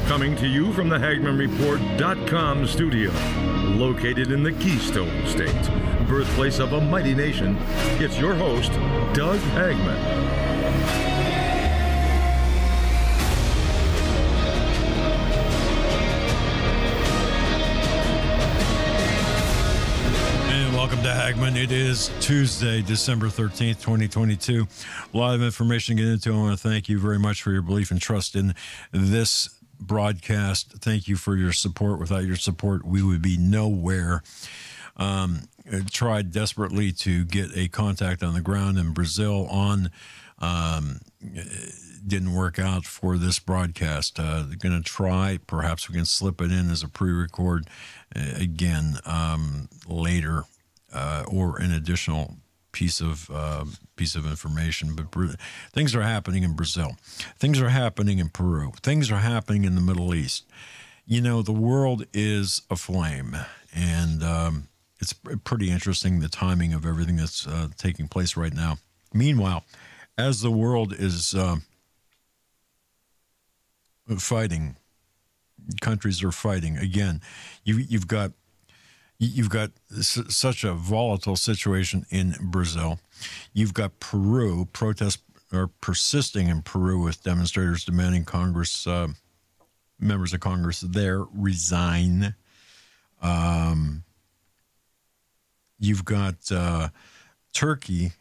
Coming to you from the HagmannReport.com studio, located in the Keystone State, birthplace of a mighty nation, it's your host, Doug Hagmann. Welcome to Hagmann. It is Tuesday, December 13th, 2022. A lot of information to get into. I want to thank you very much for your belief and trust in this broadcast. Thank you for your support. Without your support, we would be nowhere. Tried desperately to get a contact on the ground in Brazil on. Didn't work out for this broadcast. Going to try. Perhaps we can slip it in as a pre-record again later. Or an additional piece of information. But things are happening in Brazil. Things are happening in Peru. Things are happening in the Middle East. You know, the world is aflame, and it's pretty interesting, the timing of everything that's taking place right now. Meanwhile, as the world is fighting, countries are fighting again. You've got such a volatile situation in Brazil. You've got Peru. Protests are persisting in Peru with demonstrators demanding Congress, members of Congress there resign. You've got Turkey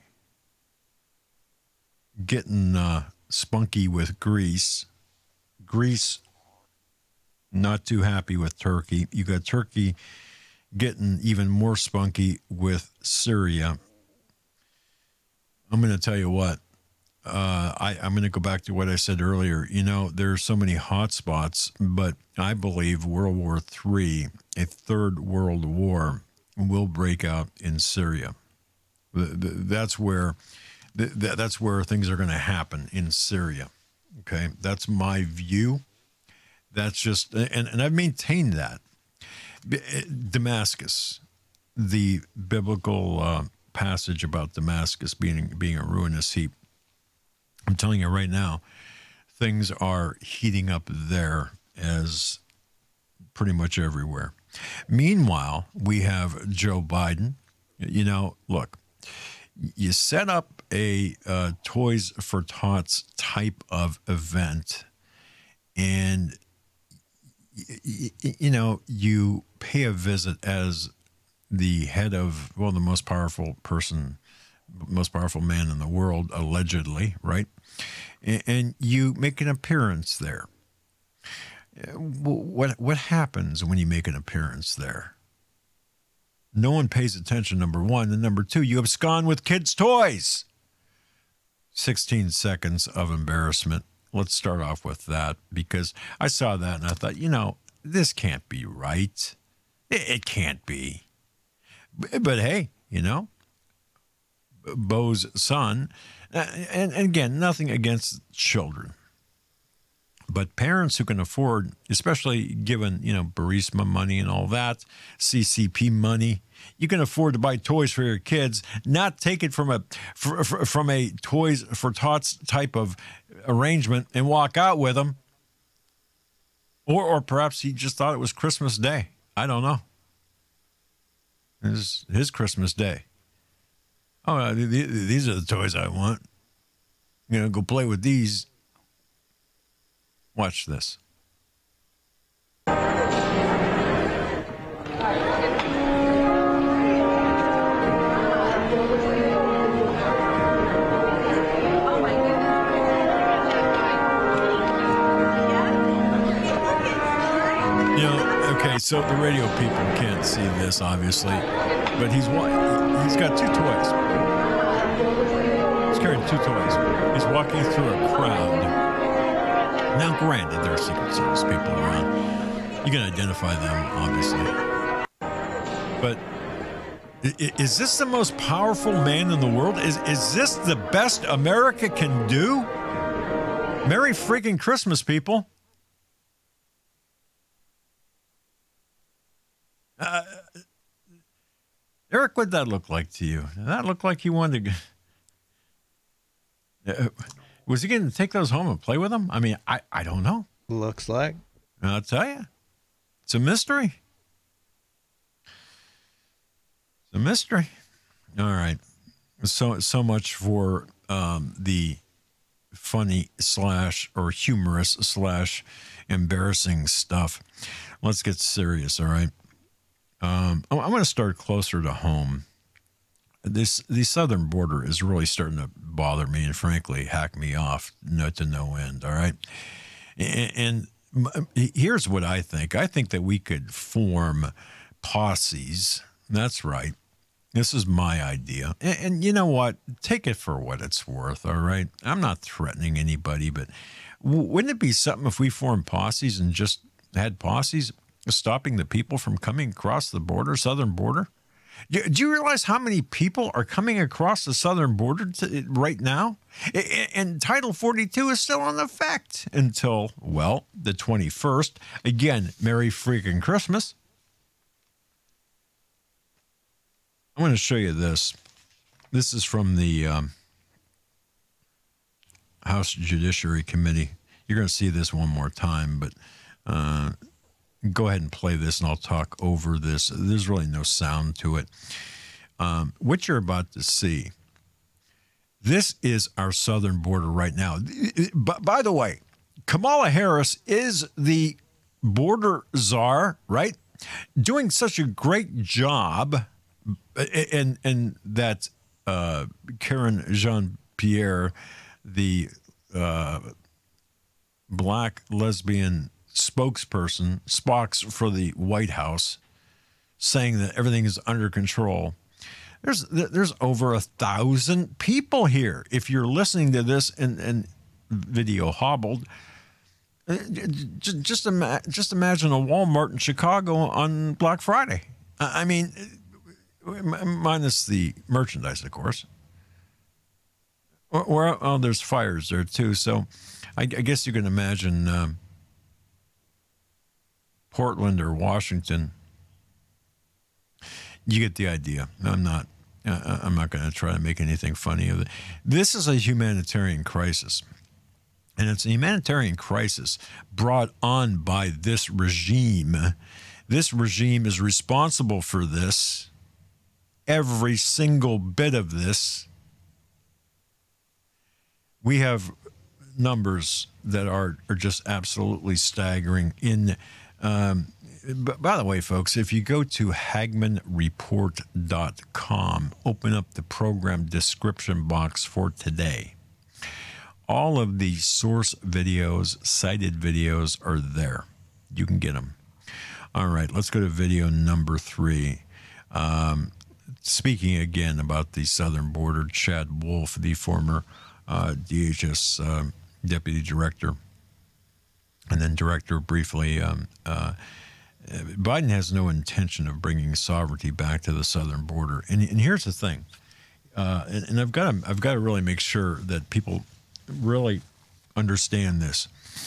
getting spunky with Greece. Greece not too happy with Turkey. You got Turkey getting even more spunky with Syria. I'm going to tell you what, I'm going to go back to what I said earlier. You know, there are so many hot spots, but I believe World War III, a third world war, will break out in Syria. That's where things are going to happen in Syria. Okay, that's my view. That's just, and I've maintained that. Damascus, the biblical passage about Damascus being a ruinous heap. I'm telling you right now, things are heating up there as pretty much everywhere. Meanwhile, we have Joe Biden. You know, look, you set up a Toys for Tots type of event, and you know, you pay a visit as the head of, well, the most powerful man in the world, allegedly, right? And you make an appearance there. What happens when you make an appearance there? No one pays attention, number one. And number two, you abscond with kids' toys. 16 seconds of embarrassment. Let's start off with that, because I saw that and I thought, you know, this can't be right. It can't be. But hey, you know, Bo's son, and again, nothing against children, but parents who can afford, especially given, you know, Burisma money and all that, CCP money, you can afford to buy toys for your kids, not take it from a Toys for Tots type of arrangement and walk out with them. Or perhaps he just thought it was Christmas Day. I don't know. This is his Christmas Day. Oh, these are the toys I want. I'm going to go play with these. Watch this. So the radio people can't see this, obviously, but he's got two toys. He's carrying two toys. He's walking through a crowd. Now, granted, there are Secret Service people around. You can identify them, obviously. But is this the most powerful man in the world? Is this the best America can do? Merry freaking Christmas, people. Eric, what'd that look like to you? Did that look like he wanted to... Was he going to take those home and play with them? I mean, I don't know. Looks like. I'll tell you, it's a mystery. It's a mystery. All right. So much for the funny / or humorous / embarrassing stuff. Let's get serious, all right? I'm going to start closer to home. The southern border is really starting to bother me and, frankly, hack me off to no end, all right? And here's what I think. I think that we could form posses. That's right. This is my idea. And you know what? Take it for what it's worth, all right? I'm not threatening anybody, but wouldn't it be something if we formed posses and just had posses stopping the people from coming across the border, southern border? Do you realize how many people are coming across the southern border right now? And Title 42 is still in effect until, well, the 21st. Again, Merry freaking Christmas. I'm going to show you this. This is from the House Judiciary Committee. You're going to see this one more time, but go ahead and play this, and I'll talk over this. There's really no sound to it. What you're about to see, this is our southern border right now. By the way, Kamala Harris is the border czar, right? Doing such a great job. And that Karen Jean-Pierre, the black lesbian spokesperson, Spox for the White House, saying that everything is under control. There's over 1,000 people here. If you're listening to this and video hobbled, just imagine a Walmart in Chicago on Black Friday. I mean, minus the merchandise, of course. Well, there's fires there, too. So I guess you can imagine Portland or Washington. You get the idea. I'm not going to try to make anything funny of it. This is a humanitarian crisis. And it's a humanitarian crisis brought on by this regime. This regime is responsible for this. Every single bit of this. We have numbers that are just absolutely staggering. By the way, folks, if you go to HagmannReport.com, open up the program description box for today. All of the source videos, cited videos are there. You can get them. All right, let's go to video number 3. Speaking again about the southern border, Chad Wolf, the former DHS deputy director, and then director briefly. Biden has no intention of bringing sovereignty back to the southern border. And here's the thing, and I've got to really make sure that people really understand this.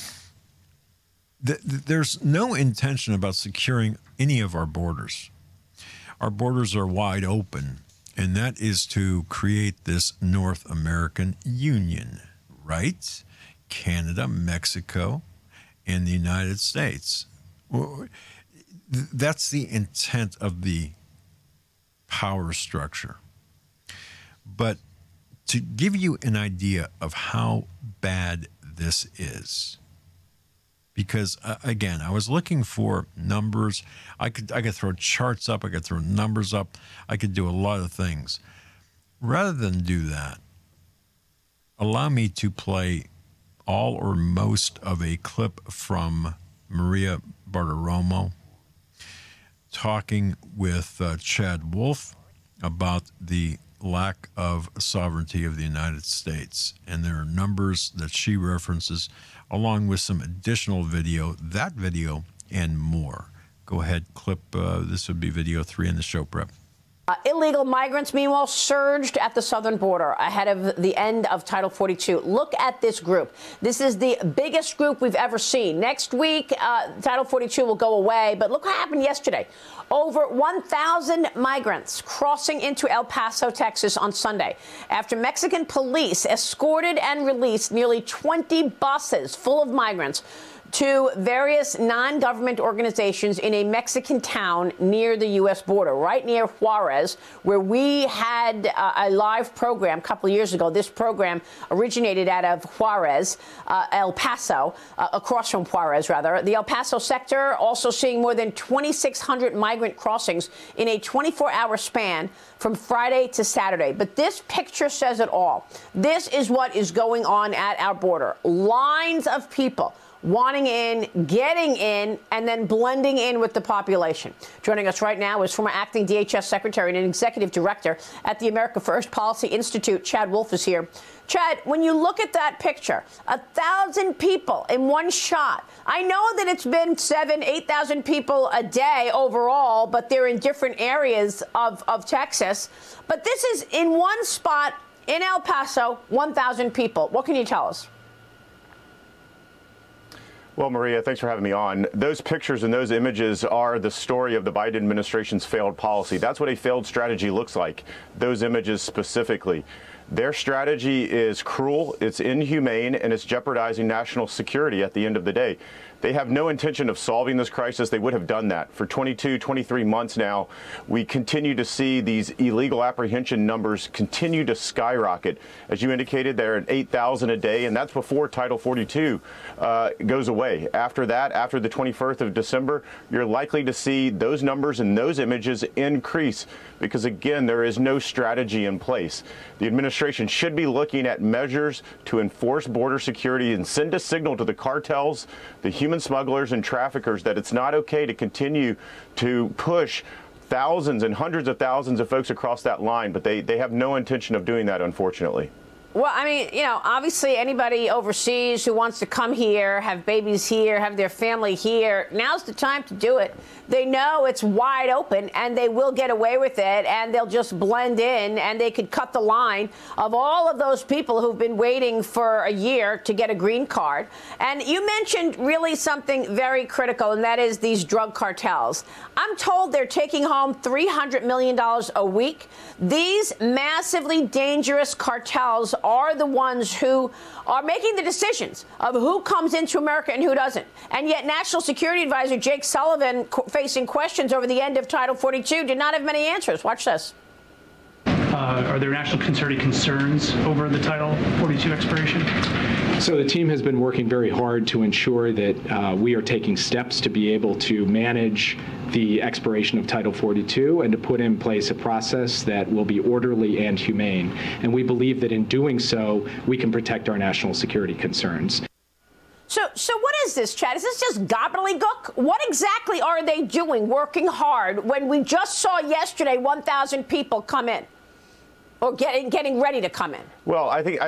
There's no intention about securing any of our borders. Our borders are wide open, and that is to create this North American Union, right? Canada, Mexico, and the United States. That's the intent of the power structure. But to give you an idea of how bad this is, because again, I was looking for numbers. I could throw charts up. I could throw numbers up. I could do a lot of things. Rather than do that, allow me to play all or most of a clip from Maria Bartiromo talking with Chad Wolf about the lack of sovereignty of the United States. And there are numbers that she references along with some additional video, that video and more. Go ahead, clip. This would be video 3 in the show prep. Illegal migrants, meanwhile, surged at the southern border ahead of the end of Title 42. Look at this group. This is the biggest group we've ever seen. Next week, Title 42 will go away. But look what happened yesterday. Over 1,000 migrants crossing into El Paso, Texas on Sunday after Mexican police escorted and released nearly 20 buses full of migrants to various non-government organizations in a Mexican town near the U.S. border, right near Juarez, where we had a live program a couple of years ago. This program originated out of Juarez, El Paso, across from Juarez, rather. The El Paso sector also seeing more than 2,600 migrant crossings in a 24-hour span from Friday to Saturday. But this picture says it all. This is what is going on at our border. Lines of people wanting in, getting in, and then blending in with the population. Joining us right now is former acting DHS Secretary and Executive Director at the America First Policy Institute. Chad Wolf is here. Chad, when you look at that picture, 1,000 people in one shot. I know that it's been 7,000, 8,000 people a day overall, but they're in different areas of Texas. But this is in one spot in El Paso, 1,000 people. What can you tell us? Well, Maria, thanks for having me on. Those pictures and those images are the story of the Biden administration's failed policy. That's what a failed strategy looks like, those images specifically. Their strategy is cruel, it's inhumane, and it's jeopardizing national security at the end of the day. They have no intention of solving this crisis. They would have done that. For 22, 23 months now, we continue to see these illegal apprehension numbers continue to skyrocket. As you indicated, they're at 8,000 a day, and that's before Title 42 goes away. After that, after the 21st of December, you're likely to see those numbers and those images increase because, again, there is no strategy in place. The administration should be looking at measures to enforce border security and send a signal to the cartels, the human smugglers and traffickers that it's not okay to continue to push thousands and hundreds of thousands of folks across that line, but they have no intention of doing that, unfortunately. Well, I mean, you know, obviously anybody overseas who wants to come here, have babies here, have their family here, now's the time to do it. They know it's wide open and they will get away with it and they'll just blend in and they could cut the line of all of those people who've been waiting for a year to get a green card. And you mentioned really something very critical, and that is these drug cartels. I'm told they're taking home $300 million a week. These massively dangerous cartels are the ones who are making the decisions of who comes into America and who doesn't. And yet National Security Advisor Jake Sullivan, facing questions over the end of Title 42, did not have many answers. Watch this. Are there national security concerns over the Title 42 expiration? So the team has been working very hard to ensure that we are taking steps to be able to manage the expiration of Title 42 and to put in place a process that will be orderly and humane. And we believe that in doing so, we can protect our national security concerns. So what is this, Chad? Is this just gobbledygook? What exactly are they doing, working hard, when we just saw yesterday 1,000 people come in or getting ready to come in? Well,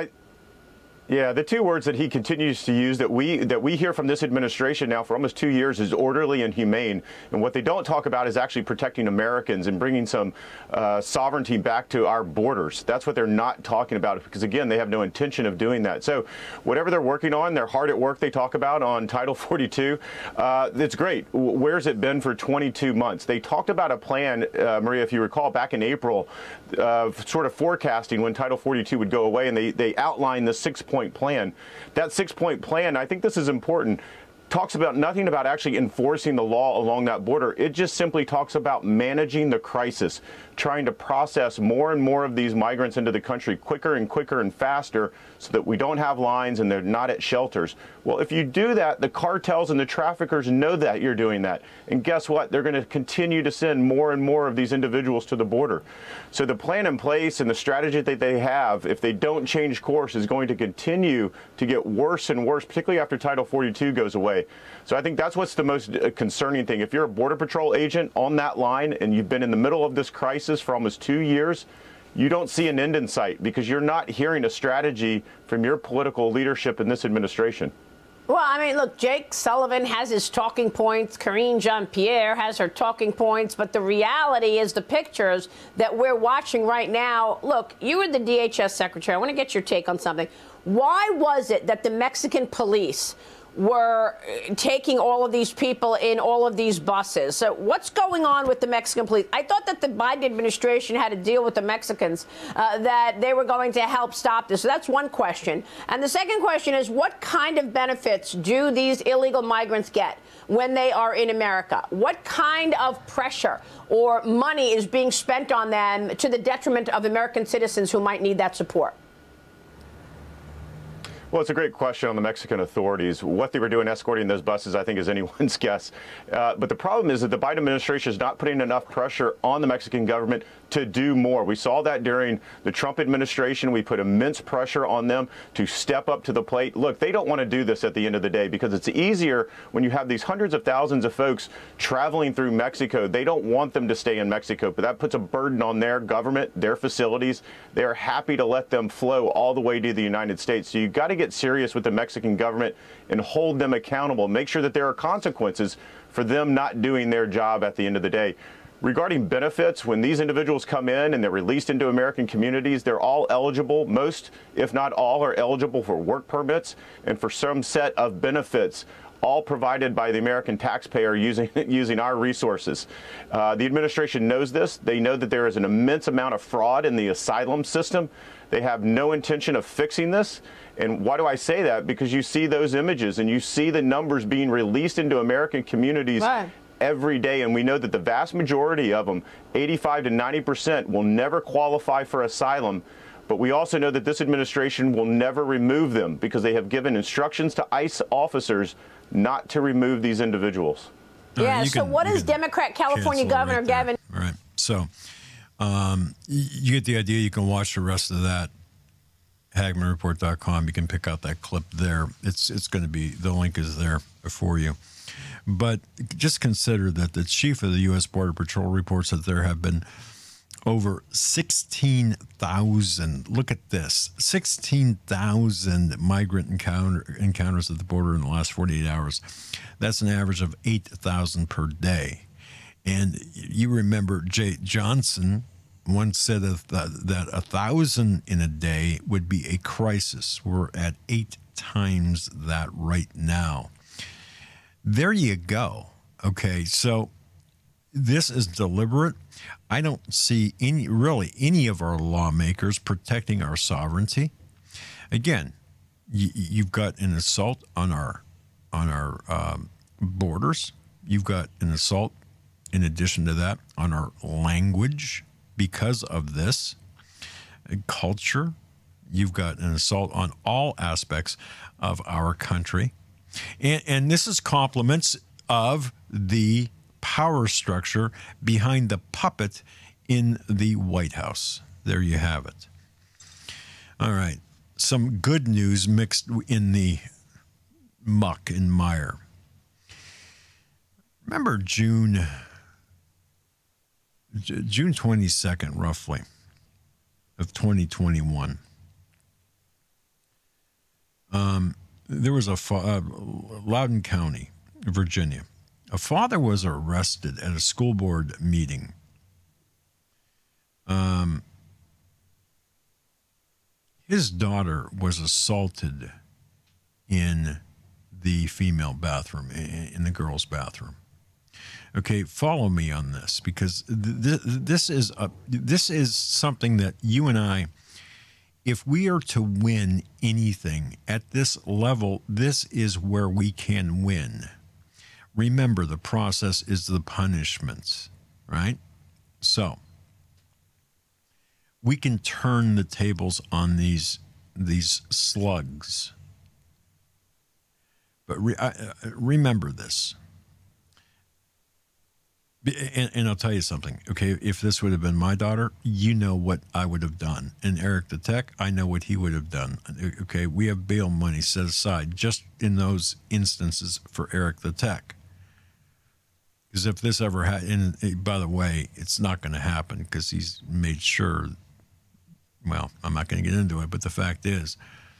Yeah, the two words that he continues to use that we hear from this administration now for almost 2 years is orderly and humane. And what they don't talk about is actually protecting Americans and bringing some sovereignty back to our borders. That's what they're not talking about because, again, they have no intention of doing that. So whatever they're working on, they're hard at work, they talk about on Title 42. It's great. Where's it been for 22 months? They talked about a plan, Maria, if you recall, back in April, sort of forecasting when Title 42 would go away, and they outlined the 6-point plan. That 6-point plan, I think this is important, talks about nothing about actually enforcing the law along that border. It just simply talks about managing the crisis, trying to process more and more of these migrants into the country quicker and quicker and faster so that we don't have lines and they're not at shelters. Well, if you do that, the cartels and the traffickers know that you're doing that. And guess what? They're going to continue to send more and more of these individuals to the border. So the plan in place and the strategy that they have, if they don't change course, is going to continue to get worse and worse, particularly after Title 42 goes away. So I think that's what's the most concerning thing. If you're a Border Patrol agent on that line and you've been in the middle of this crisis for almost 2 years, you don't see an end in sight because you're not hearing a strategy from your political leadership in this administration. Well, I mean, look, Jake Sullivan has his talking points. Karine Jean-Pierre has her talking points. But the reality is the pictures that we're watching right now. Look, you were the DHS secretary. I want to get your take on something. Why was it that the Mexican police were taking all of these people in all of these buses. So what's going on with the Mexican police? I thought that the Biden administration had a deal with the Mexicans that they were going to help stop this. So that's one question. And the second question is, what kind of benefits do these illegal migrants get when they are in America? What kind of pressure or money is being spent on them to the detriment of American citizens who might need that support? Well, it's a great question on the Mexican authorities. What they were doing escorting those buses, I think, is anyone's guess. But the problem is that the Biden administration is not putting enough pressure on the Mexican government to do more. We saw that during the Trump administration. We put immense pressure on them to step up to the plate. Look, they don't want to do this at the end of the day because it's easier when you have these hundreds of thousands of folks traveling through Mexico. They don't want them to stay in Mexico, but that puts a burden on their government, their facilities. They are happy to let them flow all the way to the United States. So you've got to get serious with the Mexican government and hold them accountable. Make sure that there are consequences for them not doing their job at the end of the day. Regarding benefits, when these individuals come in and they're released into American communities, they're all eligible. Most, if not all, are eligible for work permits and for some set of benefits, all provided by the American taxpayer using our resources. The administration knows this. They know that there is an immense amount of fraud in the asylum system. They have no intention of fixing this. And why do I say that? Because you see those images and you see the numbers being released into American communities every day. And we know that the vast majority of them, 85 to 90%, will never qualify for asylum. But we also know that this administration will never remove them because they have given instructions to ICE officers not to remove these individuals. Yeah, so what is Democrat California Governor Gavin? All right. So you get the idea. You can watch the rest of that. HagmannReport.com. You can pick out that clip there. It's going to be, the link is there for you. But just consider that the chief of the U.S. Border Patrol reports that there have been over 16,000, look at this, 16,000 migrant encounters at the border in the last 48 hours. That's an average of 8,000 per day. And you remember Jay Johnson once said that 1,000 in a day would be a crisis. We're at 8 times that right now. There you go. Okay, so this is deliberate. I don't see any of our lawmakers protecting our sovereignty. Again, you've got an assault on our borders. You've got an assault, in addition to that, on our language because of this culture. You've got an assault on all aspects of our country. And this is compliments of the power structure behind the puppet in the White House. There you have it. All right. Some good news mixed in the muck and mire. Remember June 22nd, roughly, of 2021. There was Loudoun County, Virginia. A father was arrested at a school board meeting. His daughter was assaulted in the female bathroom, in the girls' bathroom. Okay, follow me on this, because this is something that you and I, if we are to win anything at this level, this is where we can win. Remember, the process is the punishments, right? So we can turn the tables on these slugs. But remember this. And I'll tell you something, okay? If this would have been my daughter, you know what I would have done. And Eric the Tech, I know what he would have done, okay? We have bail money set aside just in those instances for Eric the Tech. Because if this ever had, and by the way, it's not going to happen because he's made sure, well, I'm not going to get into it, but the fact is,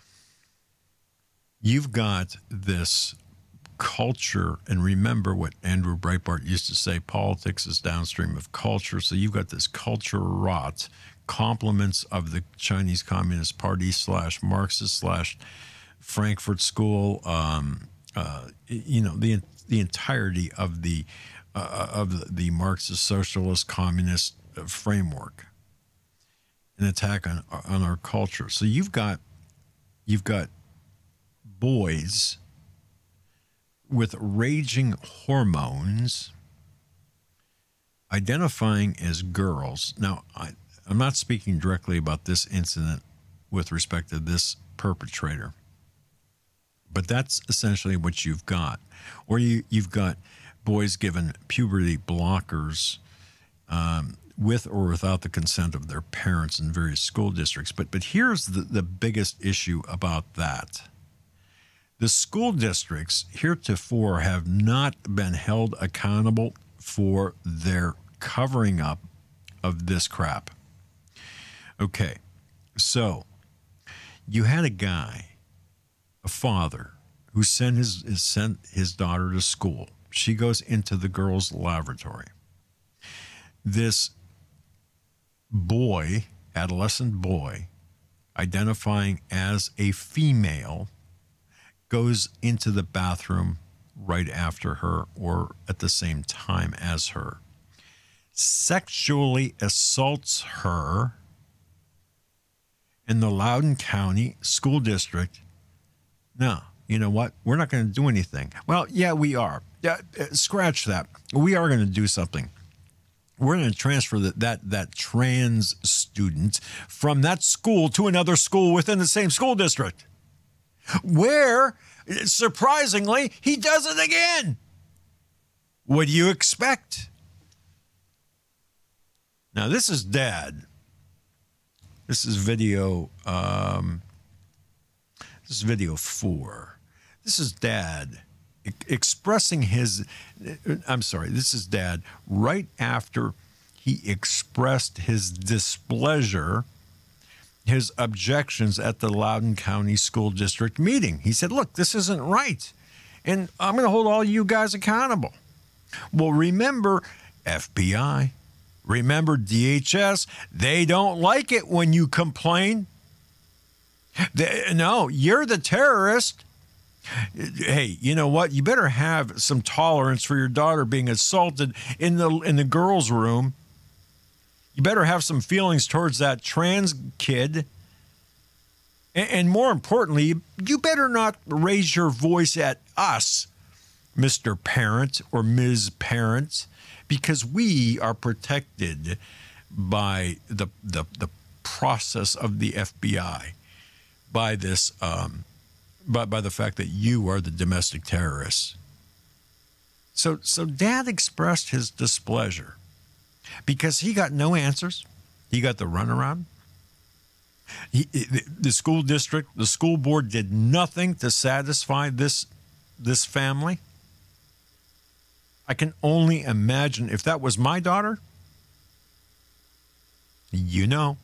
you've got this culture, and remember what Andrew Breitbart used to say, politics is downstream of culture. So you've got this culture rot, compliments of the Chinese Communist Party / Marxist / Frankfurt School, the entirety of the Marxist socialist communist framework, an attack on our culture. So you've got boys with raging hormones identifying as girls. Now, I'm not speaking directly about this incident with respect to this perpetrator, but that's essentially what you've got. Or you've got boys given puberty blockers with or without the consent of their parents in various school districts. But here's the biggest issue about that. The school districts heretofore have not been held accountable for their covering up of this crap. Okay, so you had a guy, a father, who sent his daughter to school. She goes into the girls' lavatory. This boy, adolescent boy, identifying as a female, goes into the bathroom right after her or at the same time as her, sexually assaults her, and the Loudoun County School District, no, you know what? We're not going to do anything. Well, yeah, we are. Scratch that. We are going to do something. We're going to transfer that trans student from that school to another school within the same school district, where, surprisingly, he does it again. What do you expect? Now, this is Dad. This is video. This is video 4. This is Dad expressing his. I'm sorry. This is Dad right after he expressed his displeasure, his objections at the Loudoun County School District meeting. He said, "Look, this isn't right, and I'm going to hold all you guys accountable." Well, remember, FBI. Remember, DHS, they don't like it when you complain. No, you're the terrorist. Hey, you know what? You better have some tolerance for your daughter being assaulted in the girls' room. You better have some feelings towards that trans kid. And more importantly, you better not raise your voice at us, Mr. Parent or Ms. Parent, because we are protected by the process of the FBI, by this, by the fact that you are the domestic terrorists. So Dad expressed his displeasure because he got no answers. He got the runaround. The school district, the school board did nothing to satisfy this family. I can only imagine if that was my daughter, you know.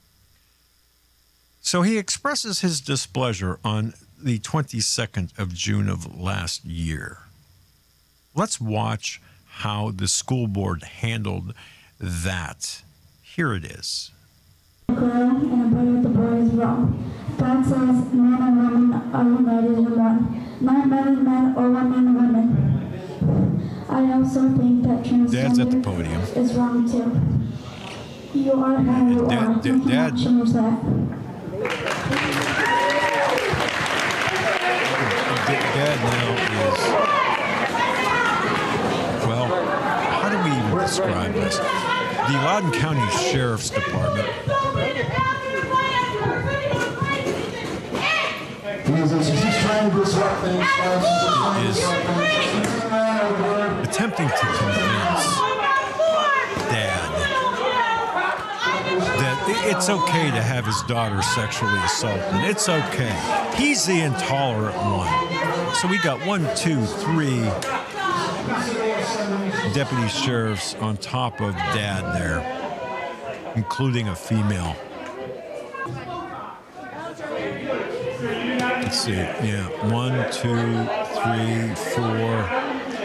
So he expresses his displeasure on the 22nd of June of last year. Let's watch how the school board handled that. Here it is. A girl and a boy with a boy is wrong. God says men and women are united in one, not men and men or women and women. I also think that transgender is wrong too. You are who you are. You cannot change that. Dad now is, well, how do we even describe this? The Loudoun County Sheriff's Department is attempting to convince Dad that it's okay to have his daughter sexually assaulted. It's okay. He's the intolerant one. So we got 1, 2, 3 deputy sheriffs on top of Dad there, including a female. Let's see. Yeah. 1, 2, 3, 4.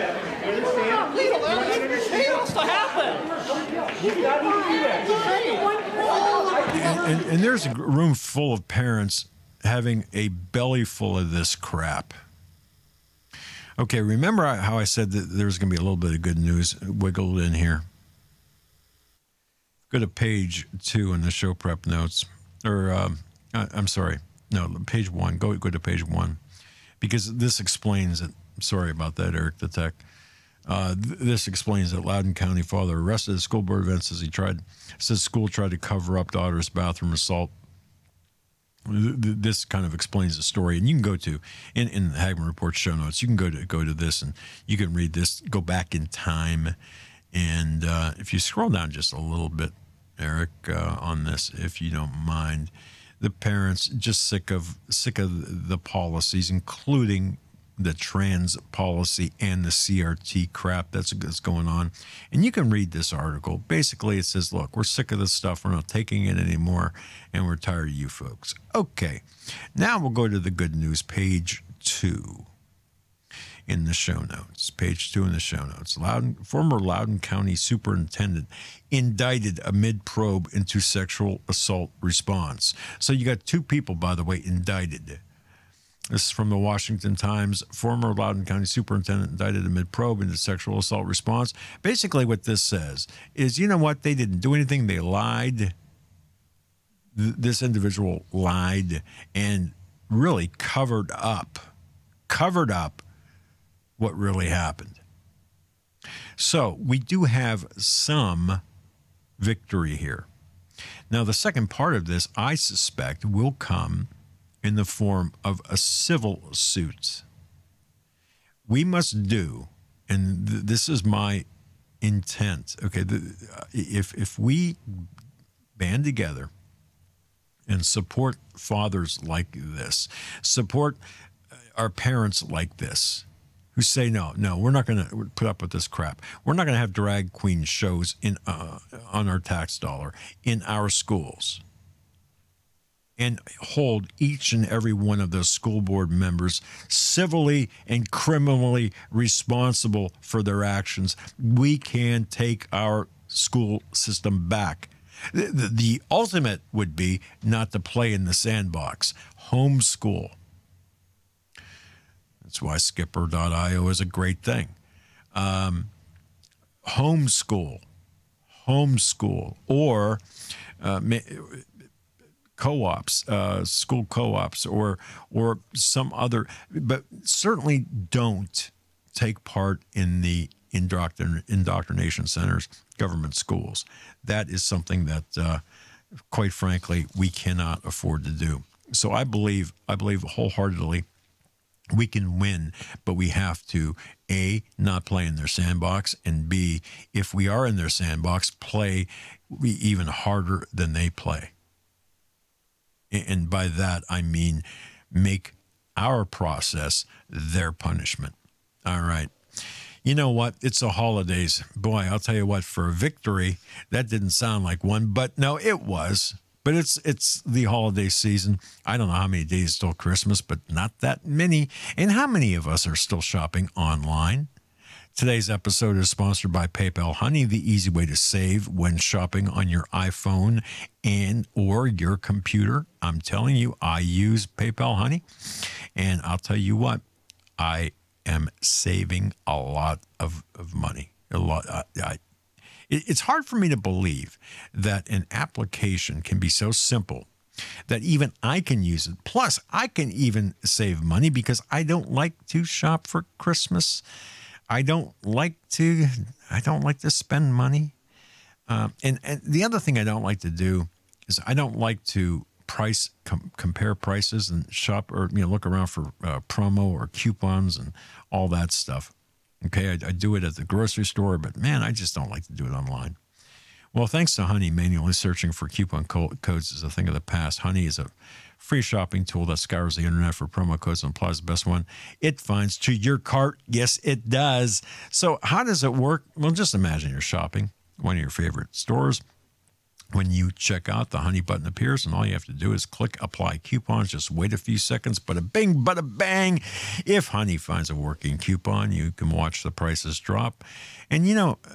And there's a room full of parents having a belly full of this crap. Okay, remember how I said that there's going to be a little bit of good news wiggled in here? Go to page 2 in the show prep notes. Or, I'm sorry. No, page 1. Go to page 1. Because this explains it. Sorry about that, Eric the Tech. This explains that Loudoun County father arrested at school board event says school tried to cover up daughter's bathroom assault. This kind of explains the story, and you can go to in the Hagman Report show notes. You can go to this, and you can read this. Go back in time, and if you scroll down just a little bit, Eric, on this, if you don't mind, the parents just sick of the policies, including the trans policy and the CRT crap that's going on. And you can read this article. Basically, it says, look, we're sick of this stuff. We're not taking it anymore, and we're tired of you folks. Okay, now we'll go to the good news, page 2 in the show notes. Page 2 in the show notes. Former Loudoun County Superintendent indicted amid probe into sexual assault response. So you got 2 people, by the way, indicted. This is from the Washington Times. Former Loudoun County Superintendent indicted amid probe into sexual assault response. Basically what this says is, you know what? They didn't do anything. They lied. This individual lied and really covered up what really happened. So we do have some victory here. Now, the second part of this, I suspect, will come in the form of a civil suit. We must do, and this is my intent, okay, if we band together and support fathers like this, support our parents like this, who say, no, we're not going to put up with this crap. We're not going to have drag queen shows on our tax dollar in our schools. And hold each and every one of those school board members civilly and criminally responsible for their actions. We can take our school system back. The ultimate would be not to play in the sandbox. Homeschool. That's why Skipper.io is a great thing. Homeschool, or co-ops, school co-ops, or some other, but certainly don't take part in the indoctrination centers, government schools. That is something that, quite frankly, we cannot afford to do. So I believe wholeheartedly we can win, but we have to, A, not play in their sandbox, and B, if we are in their sandbox, play even harder than they play. And by that, I mean make our process their punishment. All right. You know what? It's the holidays. Boy, I'll tell you what, for a victory, that didn't sound like one, but no, it was. But it's the holiday season. I don't know how many days till Christmas, but not that many. And how many of us are still shopping online? Today's episode is sponsored by PayPal Honey, the easy way to save when shopping on your iPhone and or your computer. I'm telling you, I use PayPal Honey, and I'll tell you what, I am saving a lot of money. A lot. It's hard for me to believe that an application can be so simple that even I can use it. Plus, I can even save money because I don't like to shop for Christmas. I don't like to spend money. And the other thing I don't like to do is I don't like to compare prices and shop or look around for promo or coupons and all that stuff. Okay, I do it at the grocery store, but man, I just don't like to do it online. Well, thanks to Honey, manually searching for coupon codes is a thing of the past. Honey is a free shopping tool that scours the internet for promo codes and applies the best one it finds to your cart. Yes, it does. So how does it work? Well, just imagine you're shopping one of your favorite stores. When you check out, the Honey button appears, and all you have to do is click Apply Coupons. Just wait a few seconds, bada bing, bada bang. If Honey finds a working coupon, you can watch the prices drop. And,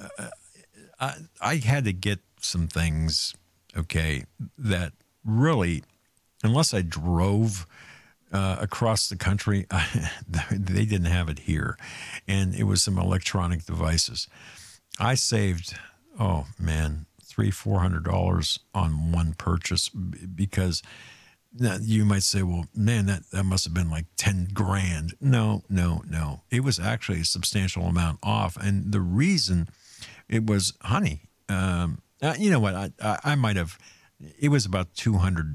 I had to get some things, okay, that really, unless I drove across the country. They didn't have it here. And it was some electronic devices. I saved, $300-400 on one purchase because you might say, well, man, that must have been like 10 grand. No. It was actually a substantial amount off. And the reason it was honey. You know what? I might have, it was about $210,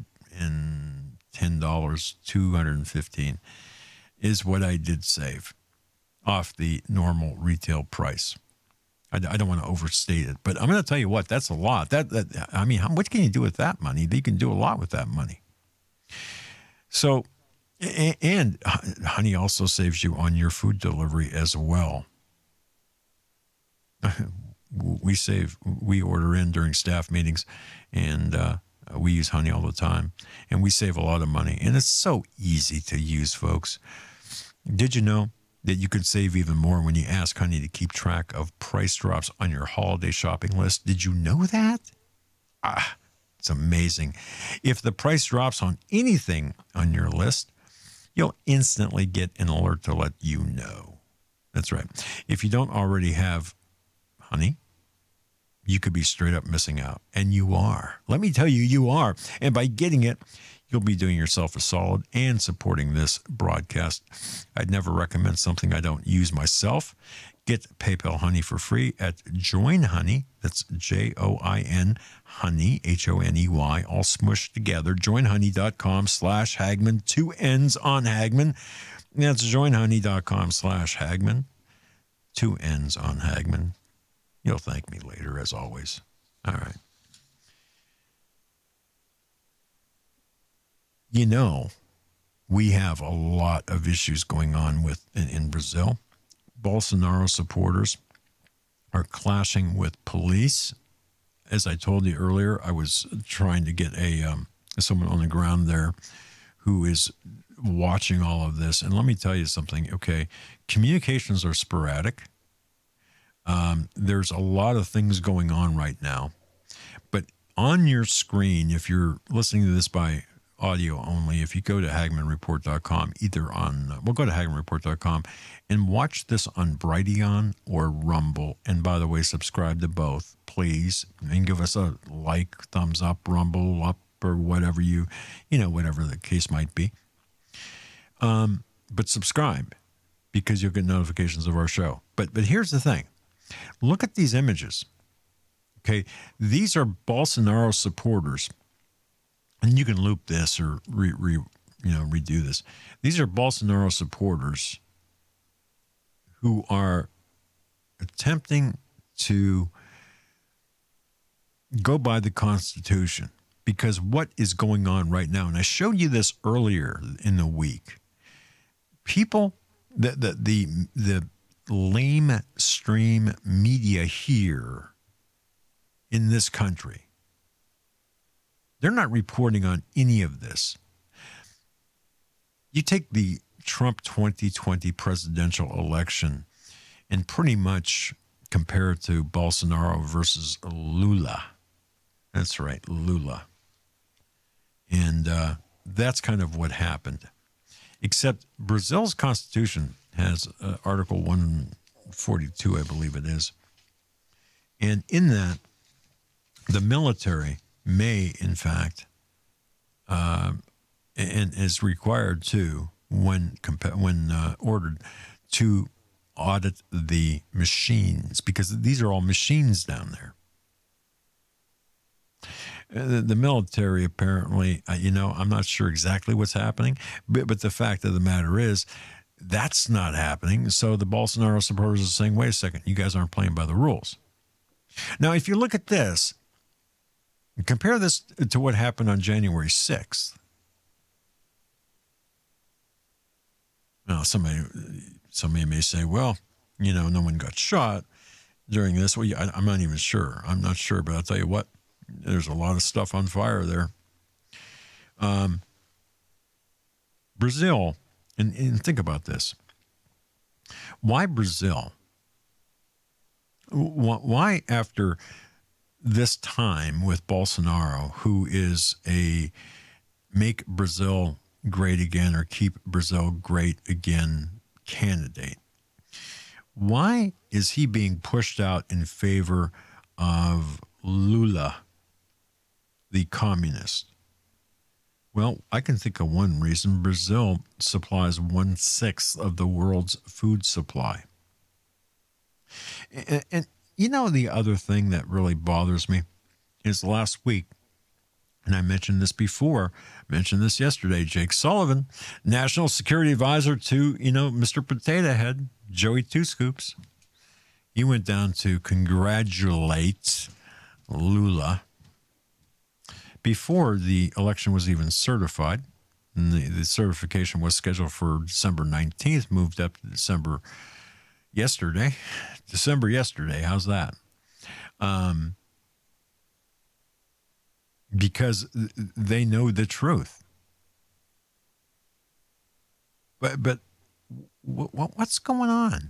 $215 is what I did save off the normal retail price. I don't want to overstate it, but I'm going to tell you what, that's a lot. I mean, what can you do with that money? You can do a lot with that money. So, and honey also saves you on your food delivery as well. We order in during staff meetings, and we use honey all the time, and we save a lot of money. And it's so easy to use, folks. Did you know that you can save even more when you ask honey to keep track of price drops on your holiday shopping list? Did you know that? It's amazing. If the price drops on anything on your list, you'll instantly get an alert to let you know. That's right. If you don't already have honey, you could be straight up missing out. And you are. Let me tell you, you are. And by getting it, you'll be doing yourself a solid and supporting this broadcast. I'd never recommend something I don't use myself. Get PayPal Honey for free at Join Honey. That's JOIN Honey, HONEY, all smushed together. Joinhoney.com/Hagman, 2 N's on Hagman. That's joinhoney.com/Hagman, 2 N's on Hagman. You'll thank me later, as always. All right. You know, we have a lot of issues going on in Brazil. Bolsonaro supporters are clashing with police. As I told you earlier, I was trying to get someone on the ground there who is watching all of this. And let me tell you something, okay? Communications are sporadic. There's a lot of things going on right now. But on your screen, if you're listening to this by audio only, if you go to HagmanReport.com, go to HagmanReport.com and watch this on Brighteon or Rumble. And by the way, subscribe to both, please. And give us a like, thumbs up, Rumble up, or whatever whatever the case might be. But subscribe because you'll get notifications of our show. But here's the thing. Look at these images. Okay, these are Bolsonaro supporters. And you can loop this or redo this. These are Bolsonaro supporters who are attempting to go by the Constitution, because what is going on right now, and I showed you this earlier in the week, people, the lamestream media here in this country, they're not reporting on any of this. You take the Trump 2020 presidential election and pretty much compare it to Bolsonaro versus Lula. That's right, Lula. And that's kind of what happened. Except Brazil's constitution has Article 142, I believe it is. And in that, the military may, in fact, and is required to, when ordered, to audit the machines, because these are all machines down there. The military apparently, I'm not sure exactly what's happening, but the fact of the matter is that's not happening. So the Bolsonaro supporters are saying, wait a second, you guys aren't playing by the rules. Now, if you look at this, compare this to what happened on January 6th. Now, somebody may say, well, no one got shot during this. Well, I'm not even sure. I'm not sure, but I'll tell you what, there's a lot of stuff on fire there. Brazil, and think about this. Why Brazil? Why after this time with Bolsonaro, who is a make Brazil great again or keep Brazil great again candidate. Why is he being pushed out in favor of Lula, the communist? Well, I can think of one reason. Brazil supplies 1/6 of the world's food supply. And you know, the other thing that really bothers me is last week, and I mentioned this before, mentioned this yesterday, Jake Sullivan, National Security Advisor to, Mr. Potato Head, Joey Two Scoops. He went down to congratulate Lula before the election was even certified. And the certification was scheduled for December 19th, moved up to December yesterday. How's that? Because they know the truth. But what's going on?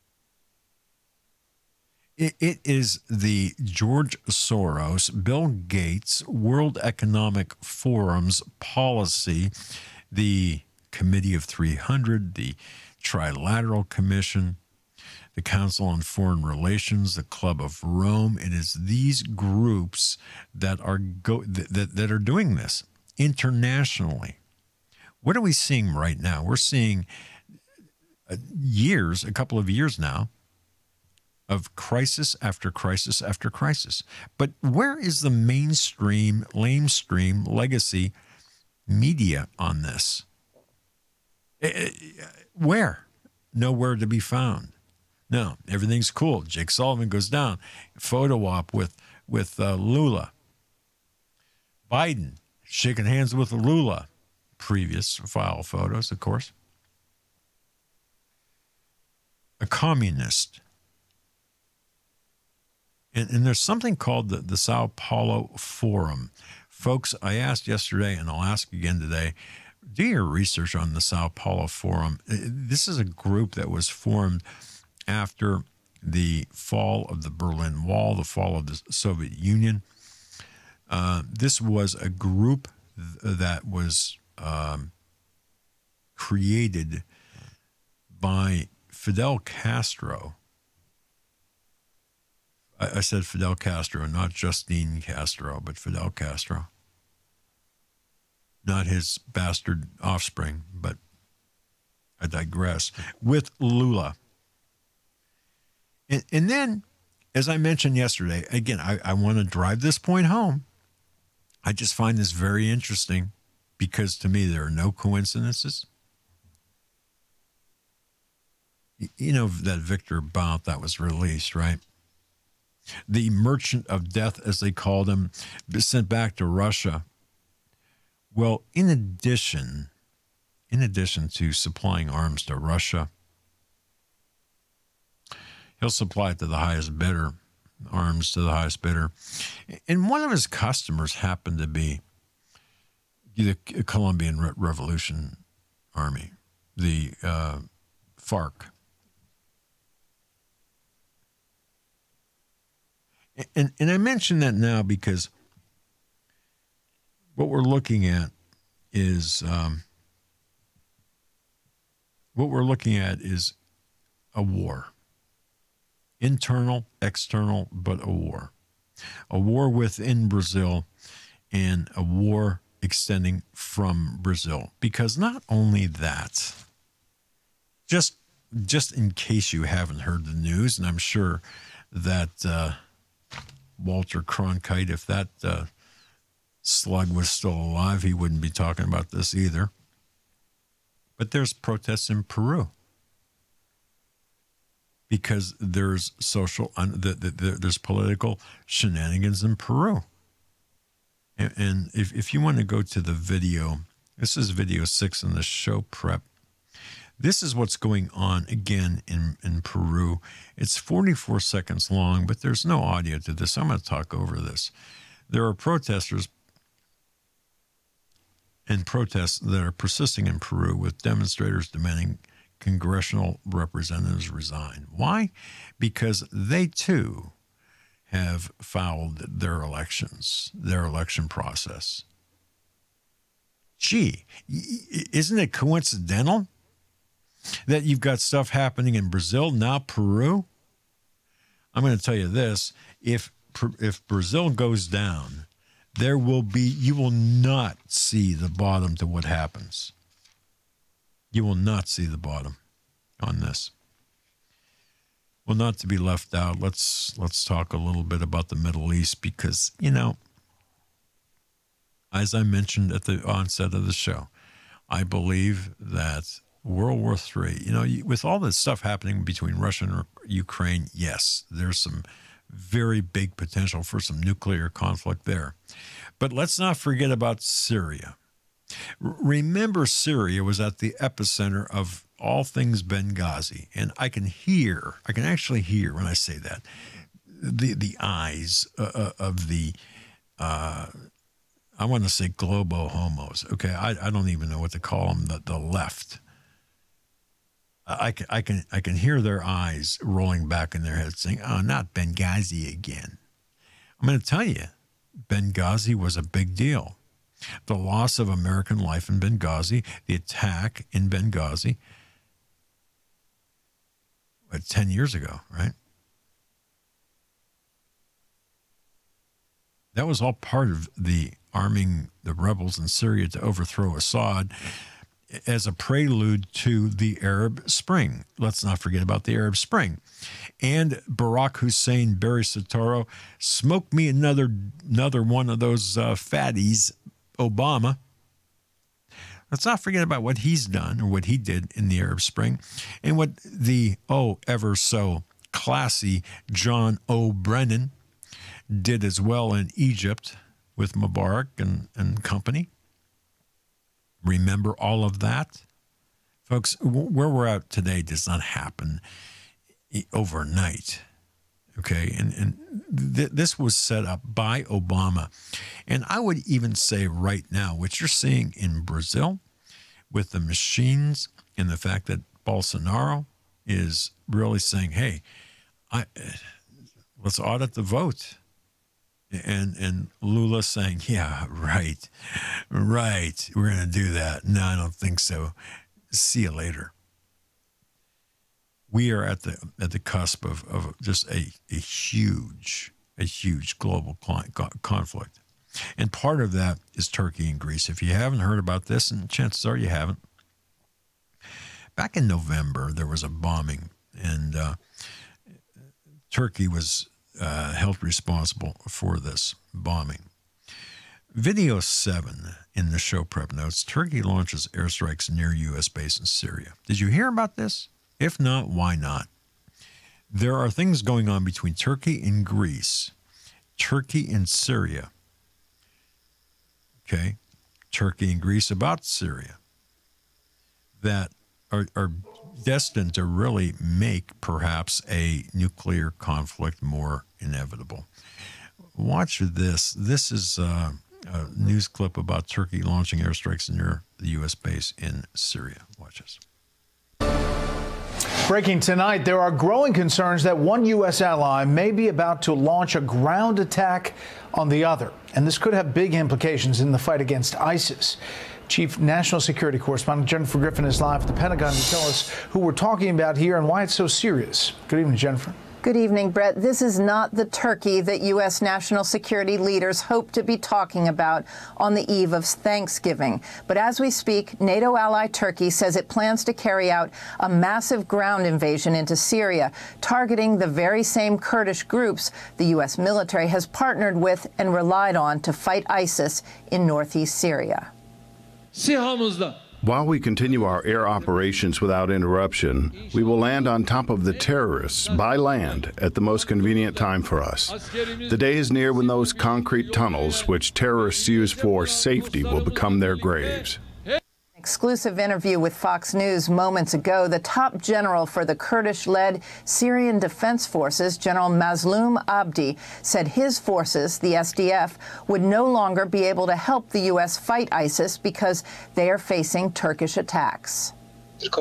It is the George Soros, Bill Gates, World Economic Forum's policy, the Committee of 300, the Trilateral Commission, the Council on Foreign Relations, the Club of Rome. It is these groups that are that are doing this internationally. What are we seeing right now? We're seeing a couple of years now, of crisis after crisis after crisis. But where is the mainstream, lamestream legacy media on this? Where? Nowhere to be found. No, everything's cool. Jake Sullivan goes down. Photo op with Lula. Biden shaking hands with Lula. Previous file photos, of course. A communist. And there's something called the Sao Paulo Forum. Folks, I asked yesterday, and I'll ask again today, do your research on the Sao Paulo Forum. This is a group that was formed after the fall of the Berlin Wall, the fall of the Soviet Union. This was a group that was created by Fidel Castro. I said Fidel Castro, not Justine Castro, but Fidel Castro. Not his bastard offspring, but I digress. With Lula. And then, as I mentioned yesterday, again, I want to drive this point home. I just find this very interesting because to me, there are no coincidences. You know, that Victor Bout that was released, right? The merchant of death, as they called him, sent back to Russia. Well, in addition to supplying arms to Russia, he'll supply it to the highest bidder, arms to the highest bidder. And one of his customers happened to be the Colombian Revolution Army, the FARC. And I mention that now because what we're looking at is a war. Internal, external, but a war. A war within Brazil and a war extending from Brazil. Because not only that, just in case you haven't heard the news, and I'm sure that Walter Cronkite, if that slug was still alive, he wouldn't be talking about this either. But there's protests in Peru because there's there's political shenanigans in Peru. And if you want to go to the video, this is video 6 in the show prep. This is what's going on again in Peru. It's 44 seconds long, but there's no audio to this. I'm going to talk over this. There are protesters and protests that are persisting in Peru with demonstrators demanding congressional representatives resign. Why? Because they too have fouled their elections, their election process. Gee, isn't it coincidental that you've got stuff happening in Brazil, now Peru? I'm going to tell you this. If Brazil goes down, you will not see the bottom to what happens. You will not see the bottom on this. Well, not to be left out, let's talk a little bit about the Middle East because, as I mentioned at the onset of the show, I believe that World War III, with all this stuff happening between Russia and Ukraine, yes, there's some very big potential for some nuclear conflict there. But let's not forget about Syria. Remember, Syria was at the epicenter of all things Benghazi. And I can actually hear when I say that, the eyes of the, I want to say globo homos. Okay, I don't even know what to call them, the left. I can hear their eyes rolling back in their heads saying, oh, not Benghazi again. I'm going to tell you, Benghazi was a big deal. The loss of American life in Benghazi, the attack in Benghazi, 10 years ago, right? That was all part of the arming the rebels in Syria to overthrow Assad as a prelude to the Arab Spring. Let's not forget about the Arab Spring. And Barack Hussein Barry Soetoro, smoke me another one of those fatties, Obama. Let's not forget about what he's done or what he did in the Arab Spring and what the ever so classy John O. Brennan did as well in Egypt with Mubarak and company. Remember all of that? Folks, where we're at today does not happen overnight. Okay, and this was set up by Obama. And I would even say right now, what you're seeing in Brazil with the machines and the fact that Bolsonaro is really saying, hey, let's audit the vote. And Lula saying, yeah, right, we're going to do that. No, I don't think so. See you later. We are at the cusp of just a huge global conflict. And part of that is Turkey and Greece. If you haven't heard about this, and chances are you haven't, back in November, there was a bombing, and Turkey was held responsible for this bombing. Video 7 in the show prep notes, Turkey launches airstrikes near U.S. base in Syria. Did you hear about this? If not, why not? There are things going on between Turkey and Greece, Turkey and Syria. Okay, Turkey and Greece about Syria that are destined to really make perhaps a nuclear conflict more inevitable. Watch this. This is a news clip about Turkey launching airstrikes near the U.S. base in Syria. Watch this. Breaking tonight, there are growing concerns that one U.S. ally may be about to launch a ground attack on the other. And this could have big implications in the fight against ISIS. Chief National Security Correspondent Jennifer Griffin is live at the Pentagon to tell us who we're talking about here and why it's so serious. Good evening, Jennifer. Good evening, Brett. This is not the Turkey that U.S. national security leaders hope to be talking about on the eve of Thanksgiving. But as we speak, NATO ally Turkey says it plans to carry out a massive ground invasion into Syria, targeting the very same Kurdish groups the U.S. military has partnered with and relied on to fight ISIS in northeast Syria. While we continue our air operations without interruption, we will land on top of the terrorists by land at the most convenient time for us. The day is near when those concrete tunnels, which terrorists use for safety, will become their graves. Exclusive interview with Fox News moments ago, the top general for the Kurdish-led Syrian Defense Forces, General Mazloum Abdi, said his forces, the SDF, would no longer be able to help the U.S. fight ISIS because they are facing Turkish attacks.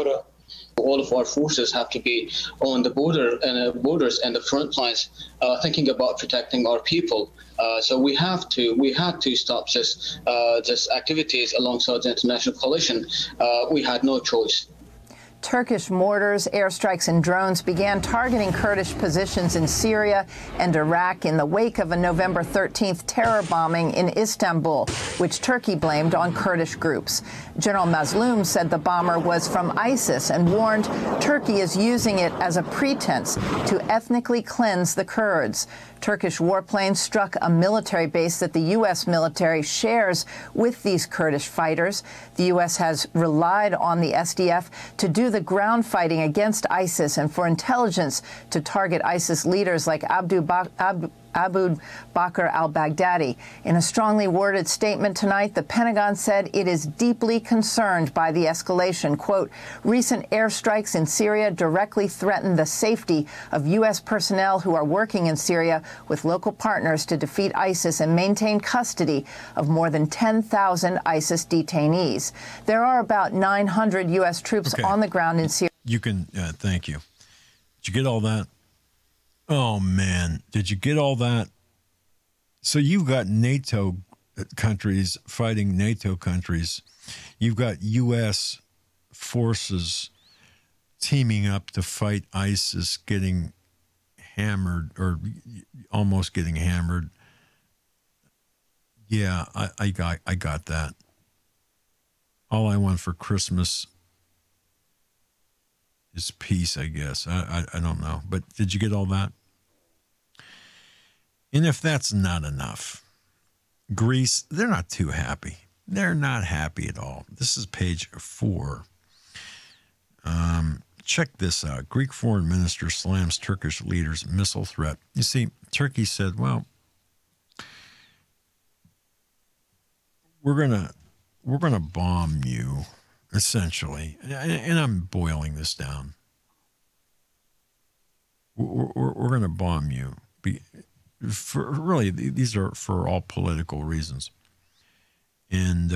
All of our forces have to be on the borders and the front lines, thinking about protecting our people. So we have to stop this activities alongside the international coalition. We had no choice. Turkish mortars, airstrikes, and drones began targeting Kurdish positions in Syria and Iraq in the wake of a November 13th terror bombing in Istanbul, which Turkey blamed on Kurdish groups. General Mazloum said the bomber was from ISIS and warned Turkey is using it as a pretense to ethnically cleanse the Kurds. Turkish warplanes struck a military base that the U.S. military shares with these Kurdish fighters. The U.S. has relied on the SDF to do the ground fighting against ISIS and for intelligence to target ISIS leaders like Abu Bakr al-Baghdadi. In a strongly worded statement tonight, the Pentagon said it is deeply concerned by the escalation. Quote, recent airstrikes in Syria directly threaten the safety of U.S. personnel who are working in Syria with local partners to defeat ISIS and maintain custody of more than 10,000 ISIS detainees. There are about 900 U.S. troops on the ground in Syria. You can, thank you. Did you get all that? Oh, man. Did you get all that? So you've got NATO countries fighting NATO countries. You've got U.S. forces teaming up to fight ISIS, getting hammered or almost getting hammered. Yeah, I got that. All I want for Christmas is peace, I guess. I don't know. But did you get all that? And if that's not enough, Greece, they're not too happy. They're not happy at all. This is page 4. Check this out. Greek foreign minister slams Turkish leader's missile threat. You see, Turkey said, well, we're gonna bomb you, essentially. And I'm boiling this down. We're going to bomb you. For really, these are for all political reasons. And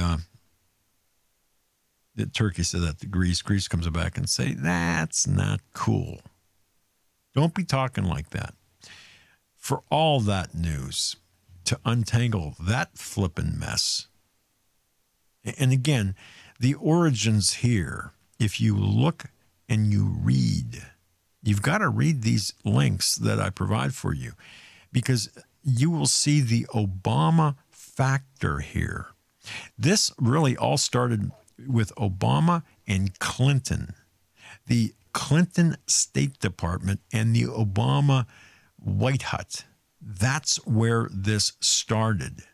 Turkey said that to Greece. Greece comes back and say, that's not cool. Don't be talking like that. For all that news, to untangle that flippin' mess. And again, the origins here, if you look and you read, you've got to read these links that I provide for you, because you will see the Obama factor here. This really all started with Obama and Clinton, the Clinton State Department and the Obama White Hut. That's where this started.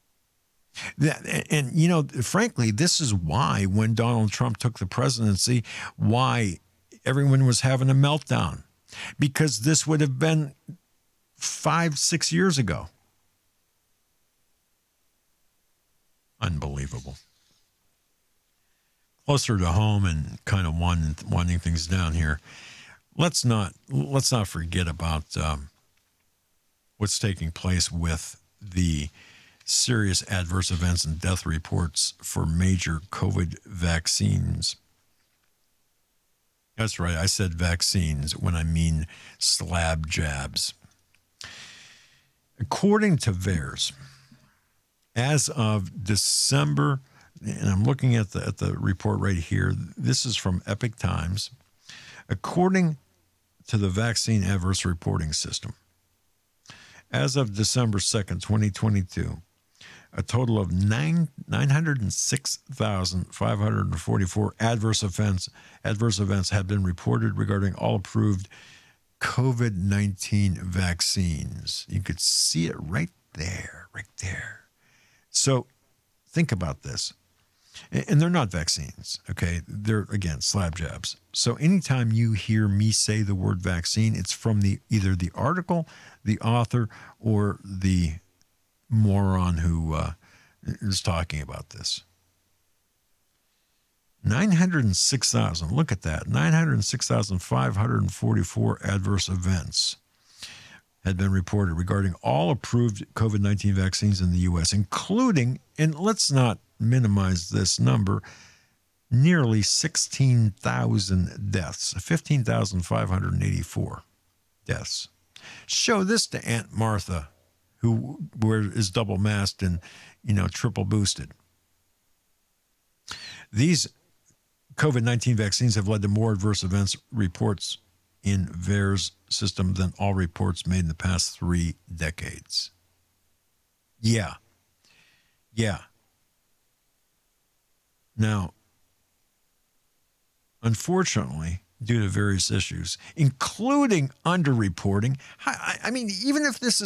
And, you know, frankly, this is why when Donald Trump took the presidency, why everyone was having a meltdown, because this would have been 5-6 years ago. Unbelievable. Closer to home and kind of winding things down here. Let's not forget about what's taking place with the serious adverse events and death reports for major COVID vaccines. That's right, I said vaccines when I mean slab jabs. According to VAERS, as of December, and I'm looking at the report right here, this is from Epic Times. According to the Vaccine Adverse Reporting System, as of December 2nd, 2022, a total of 906,544 adverse events have been reported regarding all approved COVID-19 vaccines. You could see it right there. So think about this. And they're not vaccines, okay? They're, again, slab jabs. So anytime you hear me say the word vaccine, it's from either the article, the author, or the moron who is talking about this. 906,000, look at that, 906,544 adverse events had been reported regarding all approved COVID-19 vaccines in the U.S., including, and let's not minimize this number, nearly 16,000 deaths, 15,584 deaths. Show this to Aunt Martha, who is double masked and, triple boosted. These COVID-19 vaccines have led to more adverse events reports in VAERS system than all reports made in the past 3 decades. Yeah. Now, unfortunately, due to various issues, including underreporting, I mean, even if this is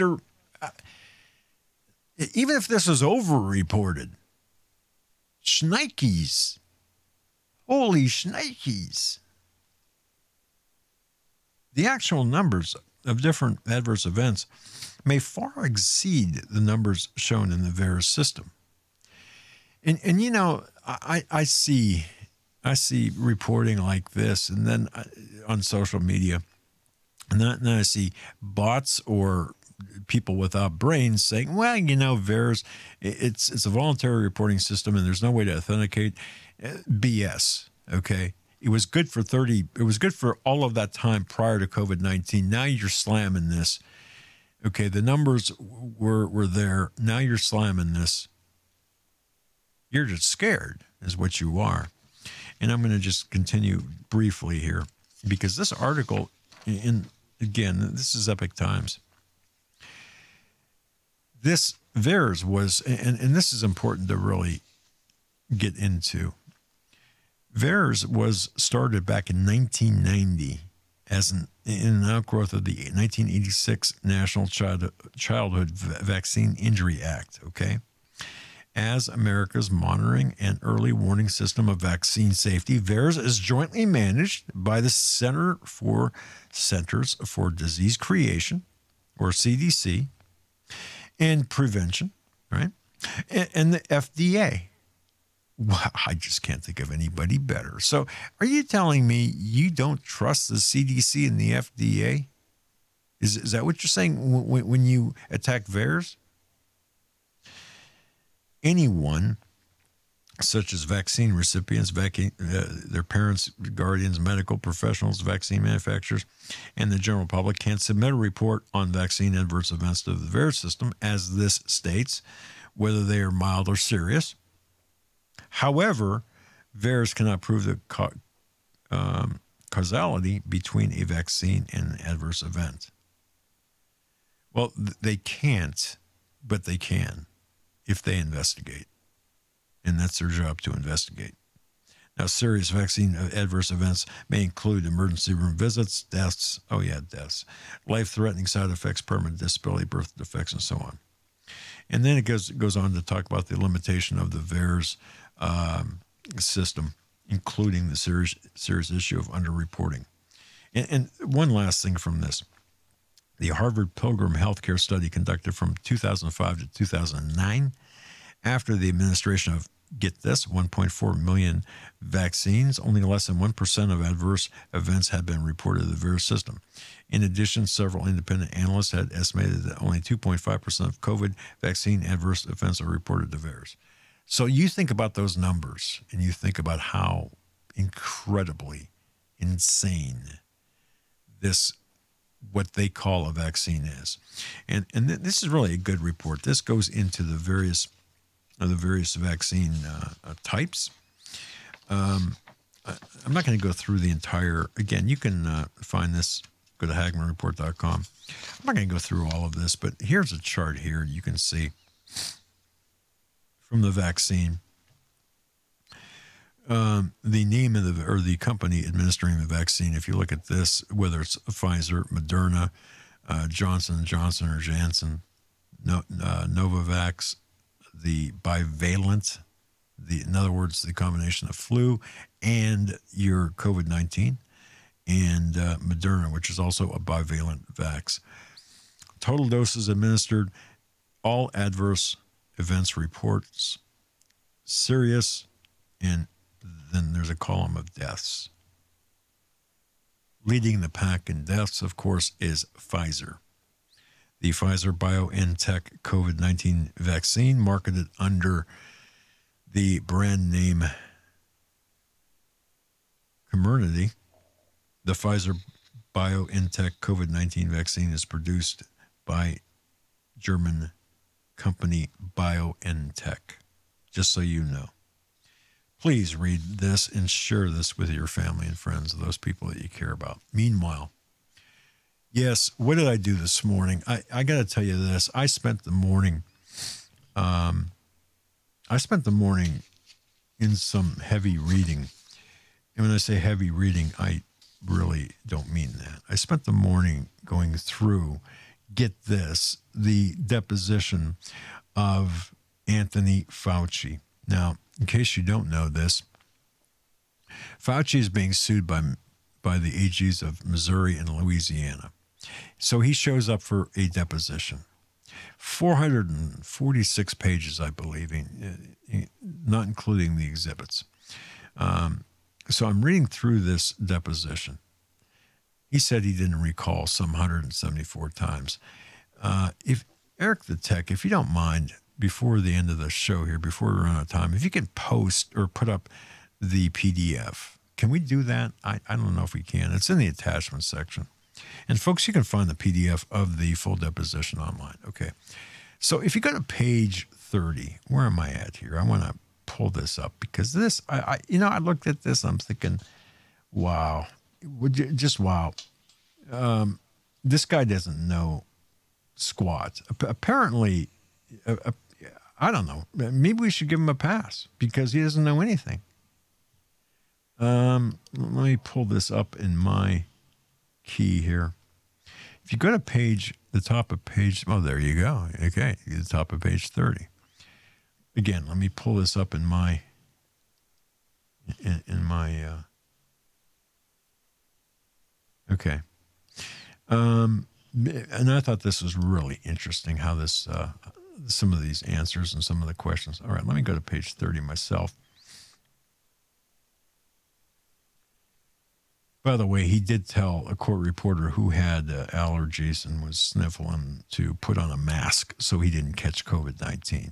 overreported, shnikes, holy shnikes. The actual numbers of different adverse events may far exceed the numbers shown in the VAERS system. And I see reporting like this, and then on social media, and then I see bots or people without brains saying, well, VAERS, it's a voluntary reporting system and there's no way to authenticate. BS, okay? It was good for all of that time prior to COVID-19. Now you're slamming this. Okay, the numbers were there. Now you're slamming this. You're just scared, is what you are. And I'm going to just continue briefly here, because this article, this is Epic Times. This VAERS was, and this is important to really get into. VAERS was started back in 1990 as in an outgrowth of the 1986 National Childhood Vaccine Injury Act, okay? As America's monitoring and early warning system of vaccine safety, VAERS is jointly managed by the Centers for Disease Creation, or CDC, and Prevention, right? And the FDA. Wow, I just can't think of anybody better. So are you telling me you don't trust the CDC and the FDA? Is that what you're saying when you attack VAERS? Anyone, such as vaccine recipients, their parents, guardians, medical professionals, vaccine manufacturers, and the general public, can submit a report on vaccine adverse events to the VAERS system, as this states, whether they are mild or serious. However, VAERS cannot prove the causality between a vaccine and an adverse event. Well, they can't, but they can if they investigate. And that's their job, to investigate. Now, serious vaccine adverse events may include emergency room visits, deaths, life-threatening side effects, permanent disability, birth defects, and so on. And then it goes on to talk about the limitation of the VAERS system, including the serious issue of underreporting. And one last thing from this. The Harvard Pilgrim Healthcare study conducted from 2005 to 2009, after the administration of, get this, 1.4 million vaccines, only less than 1% of adverse events had been reported to the VAERS system. In addition, several independent analysts had estimated that only 2.5% of COVID vaccine adverse events are reported to VAERS. So you think about those numbers, and you think about how incredibly insane this, what they call a vaccine, is. And this is really a good report. This goes into the various vaccine types. I'm not going to go through the entire, again, you can find this, go to HagmannReport.com. I'm not going to go through all of this, but here's a chart here you can see from the vaccine. The name of the company administering the vaccine, if you look at this, whether it's Pfizer, Moderna, Johnson & Johnson or Janssen, Novavax, the bivalent, in other words, the combination of flu and your COVID-19, and Moderna, which is also a bivalent vax. Total doses administered, all adverse events reports, serious, and then there's a column of deaths. Leading the pack in deaths, of course, is Pfizer. The Pfizer-BioNTech COVID-19 vaccine, marketed under the brand name Comirnaty, the Pfizer-BioNTech COVID-19 vaccine, is produced by German company BioNTech, just so you know. Please read this and share this with your family and friends, those people that you care about. Meanwhile, yes, what did I do this morning? I got to tell you this. I spent the morning in some heavy reading. And when I say heavy reading, I really don't mean that. I spent the morning going through, get this, the deposition of Anthony Fauci. Now, in case you don't know this, Fauci is being sued by the AGs of Missouri and Louisiana. So he shows up for a deposition. 446 pages, I believe, not including the exhibits. So I'm reading through this deposition. He said he didn't recall some 174 times. If Eric the Tech, if you don't mind, before the end of the show here, before we run out of time, if you can post or put up the PDF, can we do that? I don't know if we can. It's in the attachment section. And folks, you can find the PDF of the full deposition online. Okay. So if you go to page 30, where am I at here? I want to pull this up because this, I looked at this, I'm thinking, wow, just wow. This guy doesn't know squat. Apparently, I don't know. Maybe we should give him a pass because he doesn't know anything. Let me pull this up in my key here. If you go to the top of page, oh, there you go. Okay, the top of page 30. Again, let me pull this up in my, okay. And I thought this was really interesting how this, some of these answers and some of the questions. All right, let me go to page 30 myself. By the way, he did tell a court reporter who had allergies and was sniffling to put on a mask so he didn't catch COVID-19.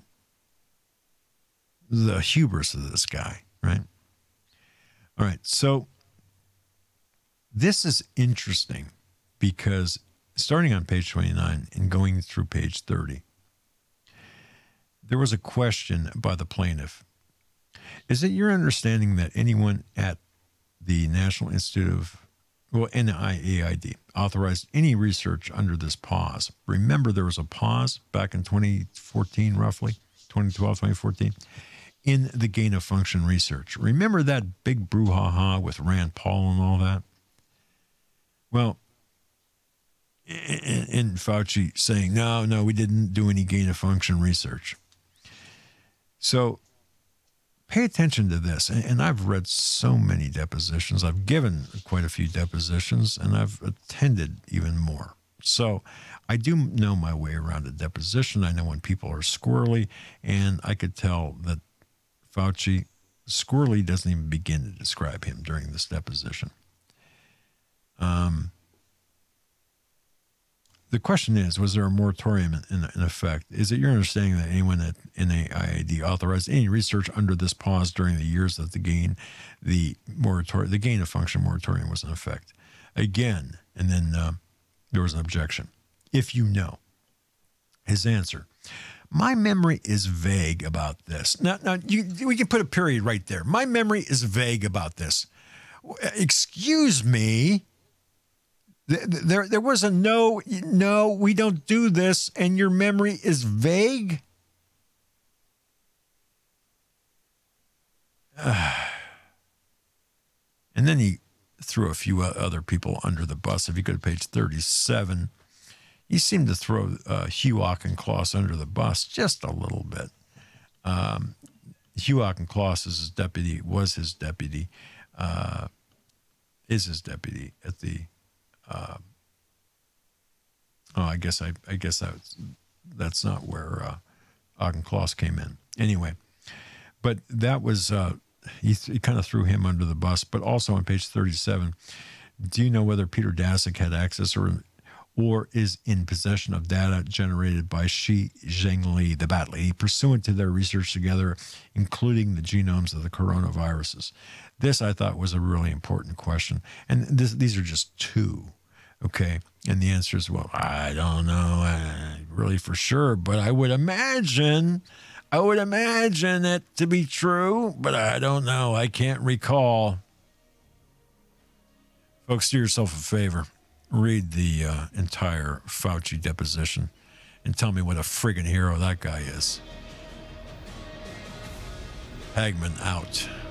The hubris of this guy, right? All right, so this is interesting because starting on page 29 and going through page 30, there was a question by the plaintiff. Is it your understanding that anyone at the National Institute of, NIAID, authorized any research under this pause? Remember, there was a pause back in 2014, roughly, 2012, 2014, in the gain-of-function research. Remember that big brouhaha with Rand Paul and all that? Well, and Fauci saying, no, we didn't do any gain-of-function research. So pay attention to this. And I've read so many depositions. I've given quite a few depositions, and I've attended even more. So I do know my way around a deposition. I know when people are squirrely, and I could tell that Fauci, squirrely doesn't even begin to describe him during this deposition. The question is, was there a moratorium in effect? Is it your understanding that anyone at NIAID authorized any research under this pause during the years that the gain of function moratorium was in effect? Again, and then there was an objection. If you know. His answer, my memory is vague about this. Now we can put a period right there. My memory is vague about this. Excuse me. There was a no, we don't do this, and your memory is vague? And then he threw a few other people under the bus. If you go to page 37, he seemed to throw Hugh Auchincloss under the bus just a little bit. Hugh Auchincloss is his deputy, is his deputy at the... I guess that's not where Auchincloss came in. Anyway, but that was he kind of threw him under the bus. But also on page 37, do you know whether Peter Daszak had access or is in possession of data generated by Shi Zhengli, the Bat Lady, pursuant to their research together, including the genomes of the coronaviruses? This, I thought, was a really important question. And these are just two, okay? And the answer is, well, I don't know really for sure, but I would imagine it to be true, but I don't know. I can't recall. Folks, do yourself a favor. Read the entire Fauci deposition and tell me what a friggin' hero that guy is. Hagmann out.